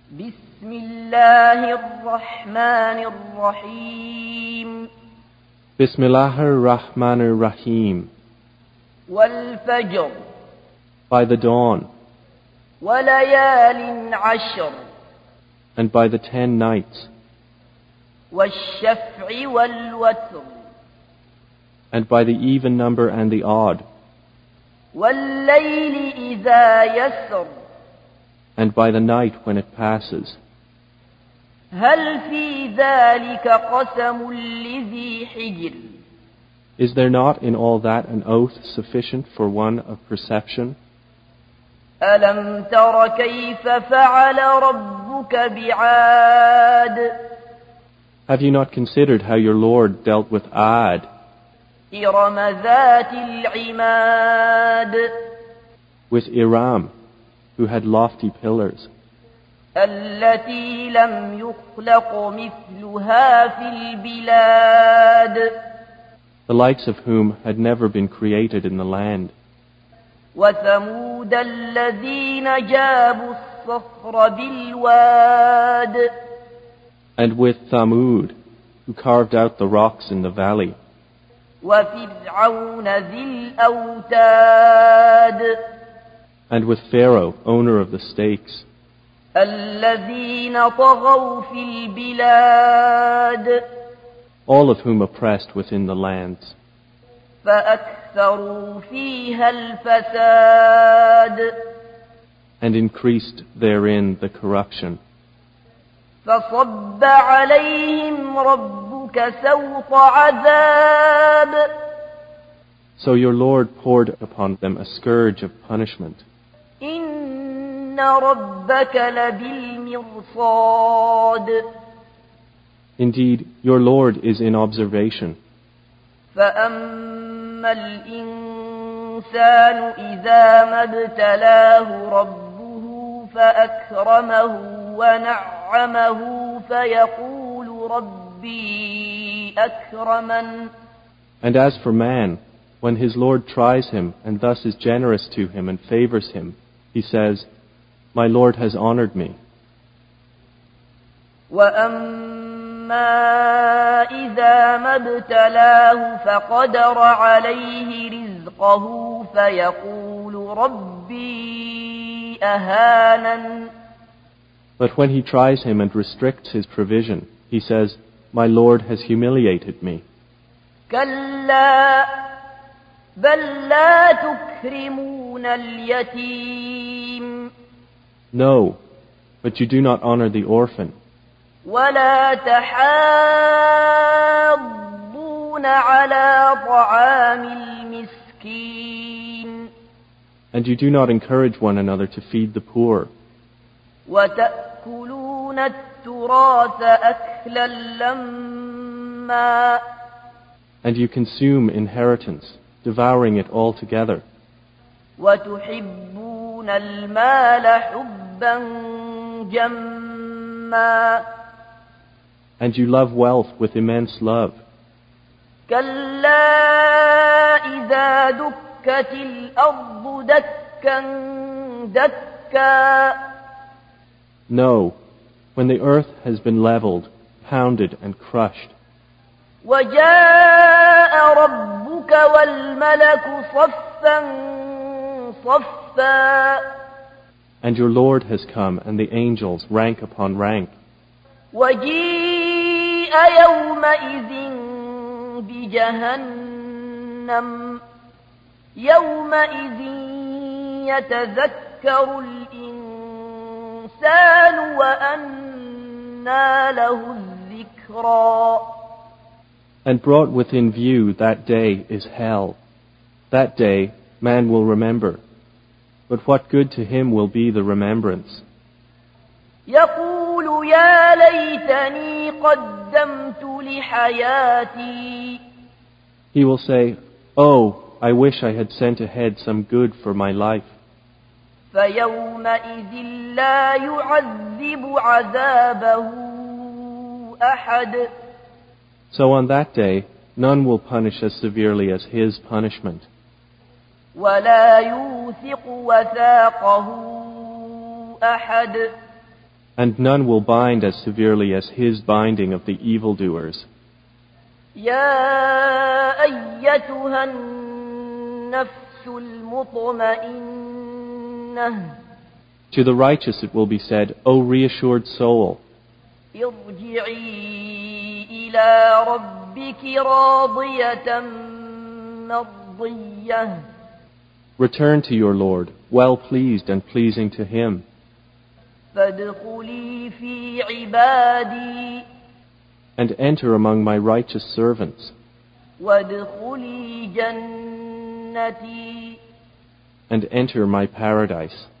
بسم الله الرحمن الرحيم بسم الله الرحمن الرحيم والفجر By the dawn وليال عشر and by the 10 nights والشفع والوتر and by the even number and the odd والليل إذا يسر and by the night when it passes. هل في ذلك قسم لذي حجر Is there not in all that an oath sufficient for one of perception? ألم تر كيف فعل ربك بعاد Have you not considered how your Lord dealt with Ad, إرم ذات العماد with Iram, who had lofty pillars, التي لم يخلق مثلها في البلاد the likes of whom had never been created in the land, وثمود الذين جابوا الصخر بالواد and with Thamud, who carved out the rocks in the valley, وفرعون ذي الأوتاد and with Pharaoh, owner of the stakes, الذين طغوا في البلاد all of whom oppressed within the lands, فأكثروا فيها الفساد and increased therein the corruption. فصب عليهم ربك سوط عذاب So your Lord poured upon them a scourge of punishment. إن ربك لبالمرصاد Indeed, your Lord is in observation. فأما الإنسان إذا ما ابتلاه ربه فأكرمه ونعمه فيقول ربي أكرمن And as for man, when his Lord tries him and thus is generous to him and favors him, he says, My Lord has honored me. وأما إذا ما ابتلاه فقدر عليه رزقه فيقول ربي أهانن But when he tries him and restricts his provision, he says, My Lord has humiliated me. كلا بل لا تكرمون اليتيم No, but you do not honor the orphan, ولا تحاضون على طعام المسكين and you do not encourage one another to feed the poor, وتأكلون التراث أكلا لما and you consume inheritance, devouring it all together, وتحبون المال حبا جما and you love wealth with immense love. كلا إذا دكت الأرض دكا دكا No, when the earth has been leveled, pounded and crushed, وجاء ربك والملك صفا صفا and your Lord has come and the angels rank upon rank, وجيء يومئذ بجهنم يومئذ يتذكر الإنسان وأنى له الذكرى and brought within view that day is hell. That day man will remember, but what good to him will be the remembrance? يقول يا ليتني قدمت لحياتي He will say, Oh, I wish I had sent ahead some good for my life. فيومئذ لا يعذب عذابه أحد So on that day, none will punish as severely as his punishment, ولا يوثق وثاقه أحد And none will bind as severely as his binding of the evildoers. يا أيتها النفس المطمئنة To the righteous it will be said, O reassured soul, ارجعي إلى ربك راضية مرضية return to your Lord, well pleased and pleasing to him. فادخلي في عبادي And enter among my righteous servants. وادخلي جنتي And enter my paradise.